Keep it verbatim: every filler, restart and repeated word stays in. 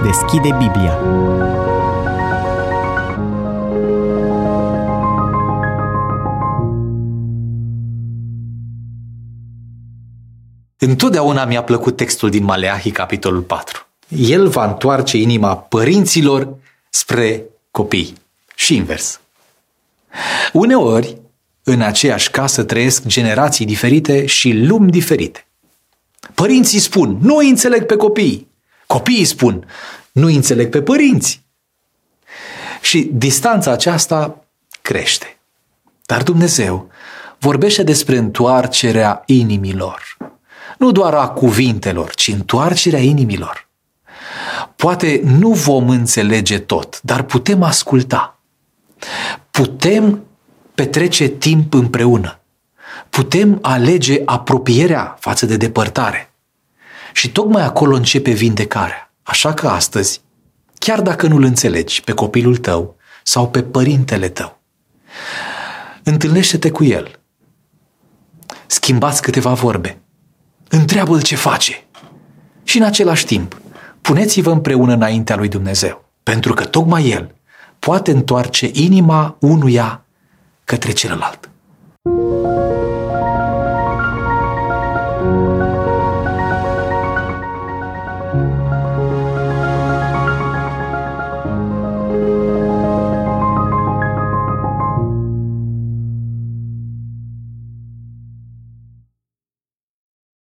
deschide Biblia. Întotdeauna mi-a plăcut textul din Maleahi, capitolul patru. El va întoarce inima părinților spre copii și invers. Uneori, în aceeași casă trăiesc generații diferite și lumi diferite. Părinții spun, nu îi înțeleg pe copii. Copiii spun, nu îi înțeleg pe părinți. Și distanța aceasta crește. Dar Dumnezeu vorbește despre întoarcerea inimilor. Nu doar a cuvintelor, ci întoarcerea inimilor. Poate nu vom înțelege tot, dar putem asculta. Putem petrece timp împreună. Putem alege apropierea față de depărtare. Și tocmai acolo începe vindecarea. Așa că astăzi, chiar dacă nu-l înțelegi pe copilul tău sau pe părintele tău, întâlnește-te cu el. Schimbați câteva vorbe. Întreabă-l ce face. Și în același timp, puneți-vă împreună înaintea lui Dumnezeu, pentru că tocmai el poate întoarce inima unuia către celălalt.